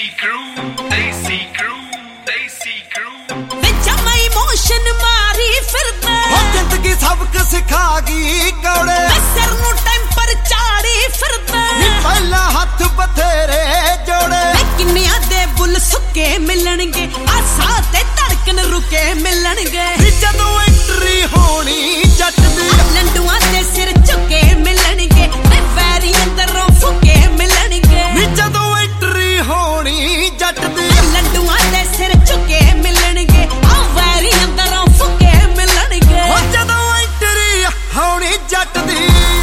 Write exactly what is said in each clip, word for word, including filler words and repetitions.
Desi crew, Desi crew, Desi crew. विचा मैं emotion मारी फिरदा हो जिंदगी सबक सिखा गई कौड़े सिर नू टेंपर चाड़ी फिरदा नी पहला हथ बथेरे जोड़े किन्निया दे बुल सुके मिलणगे आसा ते धड़कन रुके मिलणगे जदों एंट्री होनी जट दी लंडुआ ते सिर झुके मिलणगे ते वैरी अंदरों फुके मिलणगे जदों एंट्री होनी जट दी लंडुआ ते सिर झुके मिलणगे आ वैरी अंदरों फुके मिलणगे जदों एंट्री होनी जट दी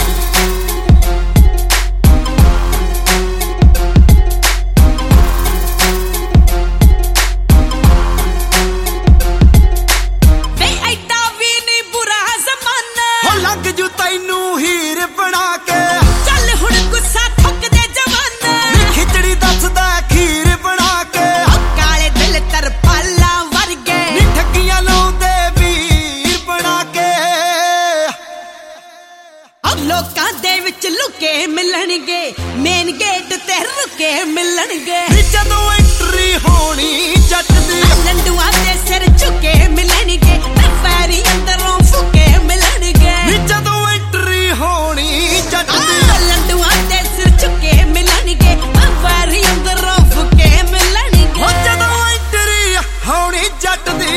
लोकां दे विच लुके मिलणगे मेन गेट ते रुके मिलणगे जदों एंट्री होनी जट दी लंडुआ ते सिर झुके मिलणगे ते पैरी अंदरों फुके मिलणगे जदों एंट्री होनी जट दी लंडुआ ते सिर झुके मिलणगे ते पैरी अंदरों फुके मिलणगे जदों एंट्री होनी जट दी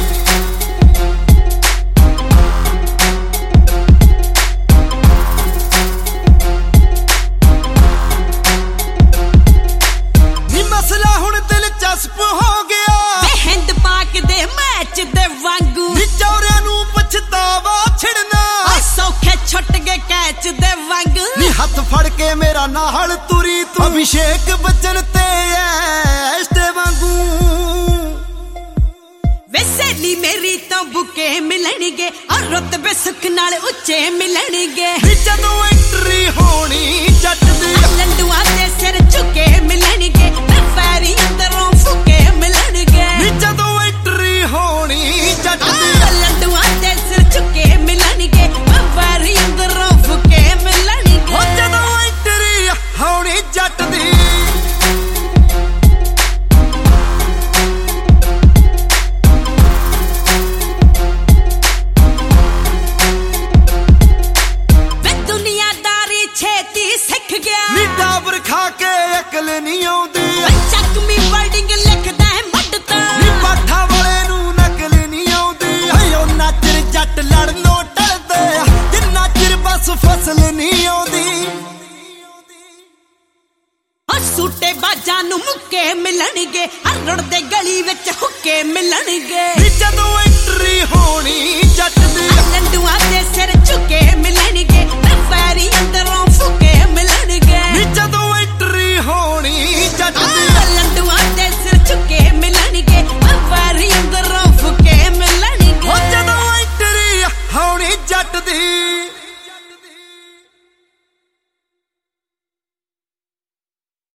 हो गया हिंद पाक दे मैच दे वांगू चौरिया नू पछतावा छिड़ना सौखे छुट गए कैच दे वांगू नी हथ फड़ के मेरा नाल तुरी तू अभिषेक बच्चन ते ऐस्टे वांगू वैसेली मेरी तो बुके मिलणगे और रुतबे सुख नाल उच्चे मिलणगे जदों एंट्री होनी जट दी लंडुआ ते सिर झुके मिलणगे ते पैरी अंदरों फुके मिलणगे जदों एंट्री होनी जट दी लंडुआ ते सिर झुके मिलणगे ते पैरी अंदरों फुके मिलणगे जदों एंट्री होनी जट दी डाबर खा के अकल नहीं आउंदी चकमी वर्डिंग लिखदा है मटता पाठा वाले नू नकल नहीं आउंदी ओ नाचर जट लड़नो टलदे जिन्ना चिर बस फसल नहीं आउंदी ओ सूटे बाजां नू मुक्के मिलणगे हर रुड़दे गली विच हुक्के मिलणगे जदों एंट्री होनी जट दी लंडुआ ते सिर झुके मिलणगे